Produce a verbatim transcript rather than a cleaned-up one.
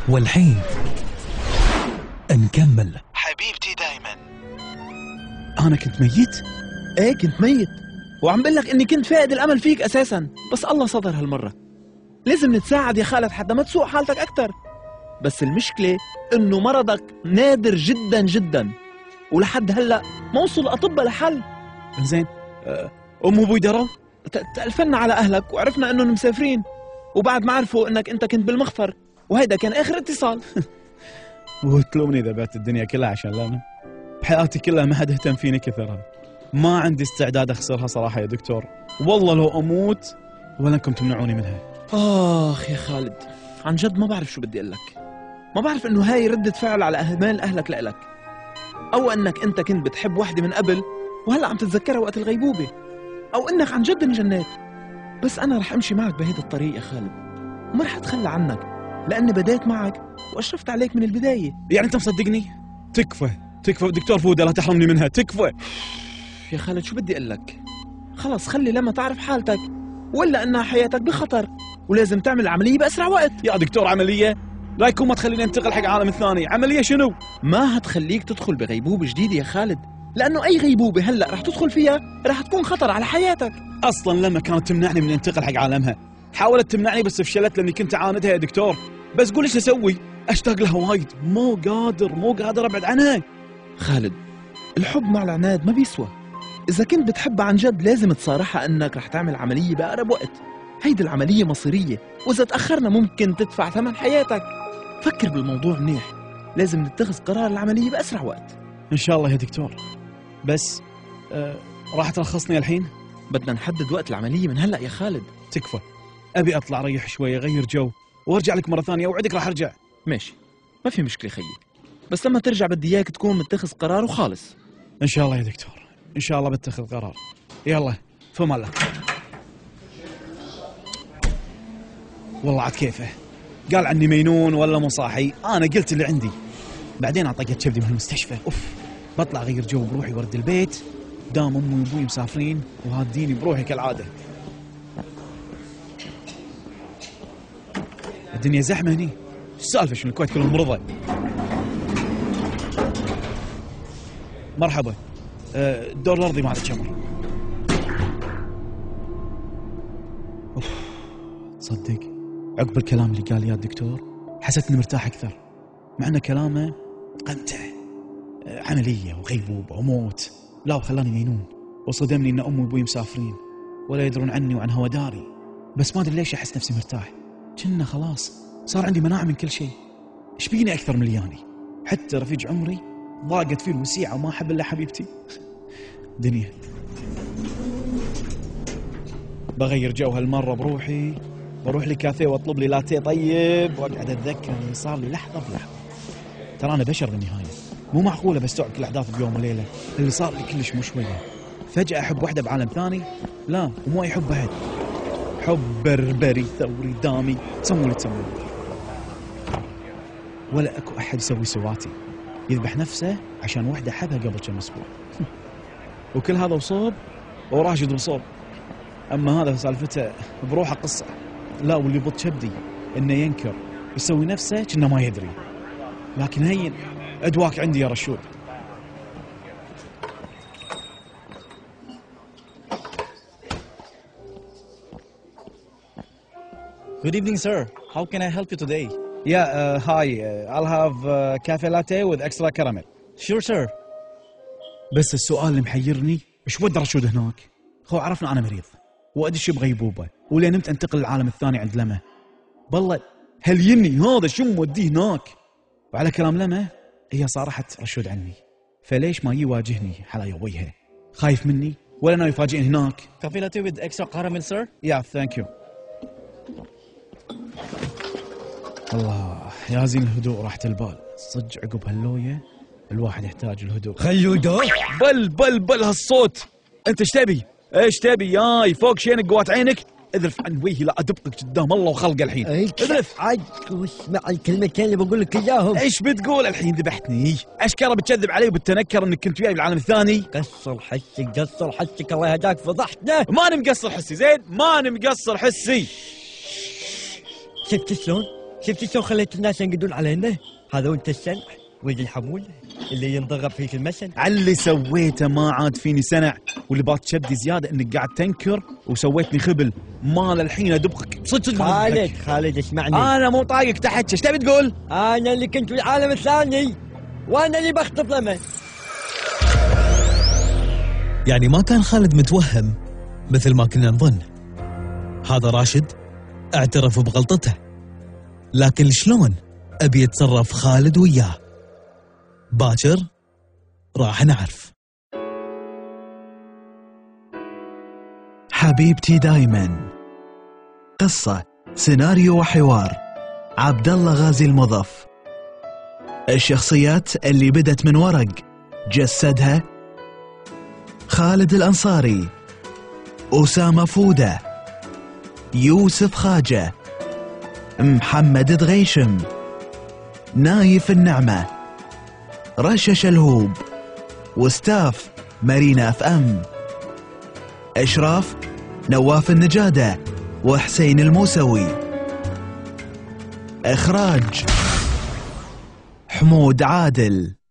والحين نكمل. حبيبتي دايما. أنا كنت ميت؟ إيه كنت ميت، وعم بقول لك إني كنت فاقد الأمل فيك أساساً، بس الله صدر هالمرة. لازم نتساعد يا خالد حتى ما تسوء حالتك أكتر. بس المشكلة إنه مرضك نادر جداً جداً، ولحد هلأ ما وصل أطباء لحل. زين، أم وأبوي دروا؟ تألفنا على أهلك وعرفنا إنهم مسافرين، وبعد ما عرفوا إنك أنت كنت بالمخفر، وهيدا كان آخر اتصال. وتلومني إذا بعت الدنيا كلها عشان لانا. بحياتي كلها ما حد اهتم فيني كثرها. ما عندي استعداد أخسرها صراحة يا دكتور، والله لو أموت ولا أنكم تمنعوني منها. آخ يا خالد، عن جد ما بعرف شو بدي أقول لك. ما بعرف إنه هاي ردة فعل على أهمال أهلك لإلك، أو أنك أنت كنت بتحب وحدة من قبل وهلأ عم تتذكرها وقت الغيبوبة، أو أنك عن جد انجنيت. بس أنا رح أمشي معك بهيدا الطريق يا خالد، وما رح أتخلى عنك، لأني بديت معك وأشرفت عليك من البداية. يعني أنت مصدقني؟ تكفى تكفى دكتور فودة، لا تحرمني منها، تكفى. يا خالد شو بدي أقول لك؟ خلص خلي لما تعرف حالتك، ولا أنها حياتك بخطر ولازم تعمل عملية بأسرع وقت. يا دكتور عملية؟ لا يكون ما تخليني انتقل حق عالم ثاني. عملية شنو؟ ما هتخليك تدخل بغيبوبة جديدة يا خالد، لأنه أي غيبوبة هلأ رح تدخل فيها رح تكون خطر على حياتك. أصلا لما كانت تمنعني من انتقل حق عالمها، حاولت تمنعني بس فشلت لأني كنت أعاندها يا دكتور. بس قول ايش أسوي؟ أشتاق لها وايد، مو قادر مو قادر أبعد عنها. خالد، الحب مع العناد ما بيسوى. إذا كنت بتحبها عن جد لازم تصارحها أنك رح تعمل عملية بأقرب وقت. هيدي العملية مصيرية، وإذا تأخرنا ممكن تدفع ثمن حياتك. فكر بالموضوع منيح، لازم نتخذ قرار العملية بأسرع وقت. إن شاء الله يا دكتور. بس آه راح ترخصني الحين؟ بدنا نحدد وقت العملية من هلأ يا خالد. تكفى، أبي أطلع ريح شوية غير جو وأرجع لك مرة ثانية، أوعدك راح أرجع. ماشي، ما في مشكلة خيي، بس لما ترجع بدي إياك تكون متخذ قرار وخالص. إن شاء الله يا دكتور، إن شاء الله بتخذ قرار. يلا فما الله. والله عاد كيفه، قال عني مينون ولا مو صاحي. أنا قلت اللي عندي، بعدين أعطيت كبدي من المستشفى. أوف، بطلع غير جو بروحي ورد البيت، دام أمي وأبوي مسافرين وهاديني بروحي كالعادة. الدنيا زحمة هني، السالفة شنو الكويت كلهم مرضى. مرحبا، الدور الأرضي مع الشمر. أوف، تصدق عقب الكلام اللي قال يا الدكتور حسيت إني مرتاح أكثر، مع إن كلامه قمته عملية وغيبوبة وموت، لا وخلاني مينون، وصدمني إن أمي وأبوي مسافرين ولا يدرون عني وعن هوداري. بس ما أدري ليش أحس نفسي مرتاح، كنا خلاص صار عندي مناعة من كل شيء. إيش بيني أكثر من لياني؟ حتى رفيج عمري ضاقت فيه الوسيعة وما أحب إلا حبيبتي. دنيا بغير جو هالمرة بروحي، بروح لي كافيه واطلب لي لاتيه طيب، واقعد اتذكر اللي صار لي لحظة بلحظة. ترى أنا بشر بالنهاية، مو معقولة بستوعب كل أحداث بيوم وليلة. اللي صار لي كلش مو شوية. فجأة أحب واحدة بعالم ثاني؟ لا، ومو أي حب أحد، حب بربري ثوري دامي، تسموني تسموني. ولا أكو أحد يسوي سواتي، يذبح نفسه عشان واحدة حبها قبل كم أسبوع. وكل هذا وصوب وراشد وصوب. أما هذا سالفته بروحه قصة. لا، واللي بط كبدي إنه ينكر يسوي نفسه كأنه ما يدري، لكن هين أدواك عندي يا رشود. Good evening, sir. How can I help you today? Yeah, uh, hi. Uh, I'll have uh, cafe latte with extra caramel. Sure, sir. بس السؤال اللي محيرني، إيش ود رشود هناك؟ خو عرفنا أنا مريض وأدش بغيبوبة، ولين نمت أنتقل للعالم الثاني عند لمه. بالله هل يني هذا شو موديه هناك؟ وعلى كلام لمه هي صارحت رشود عني، فليش ما يواجهني حلا وجهه؟ خايف مني ولا أنا يفاجئني هناك؟ Cafe latte with extra caramel, sir. Yeah, thank you. الله يا زين الهدوء راحة البال، صدق عقب هاللوية الواحد يحتاج الهدوء. خلودو بل بل بل هالصوت، انت ايش تبي؟ ايش تبي ياي؟ فوق شينك قوات عينك، اذرف عن وجهي لا ادبطك قدام الله وخلقه الحين. اذرف عاد واسمع الكلمتين اللي بقول لك اياهم. ايش بتقول الحين؟ ذبحتني اشكره، بتكذب علي وبتنكر انك كنت وياي بالعالم الثاني. قصر حسك قصر حسك الله يهداك، فضحتنا. ماني مقصر حسي، زين ماني مقصر حسي. شفت شلون؟ شفتي شو خليت الناس ينقدون علينا؟ هذا وانت السنع ولد الحمول اللي ينضرب فيك المسن. على اللي سويته ما عاد فيني سنع، واللي بات شدي زياده انك قاعد تنكر وسويتني خبل. مال الحين ادبخك صدق صدق. خالد خالد اسمعني، انا مو طايق تحكي، ايش تبي تقول؟ انا اللي كنت في العالم الثاني وانا اللي بخطف لمن. يعني ما كان خالد متوهم مثل ما كنا نظن. هذا راشد اعترف بغلطته، لكن شلون ابي يتصرف خالد وياه؟ باكر راح نعرف. حبيبتي دايما، قصة سيناريو وحوار عبد الله غازي المضف. الشخصيات اللي بدت من ورق جسدها خالد الأنصاري، أسامة فودة، يوسف خاجة، محمد دغيشم، نايف النعمة، رشا شلهوب، وستاف مارينا اف ام. إشراف نواف النجادة وحسين الموسوي. إخراج حمود عادل.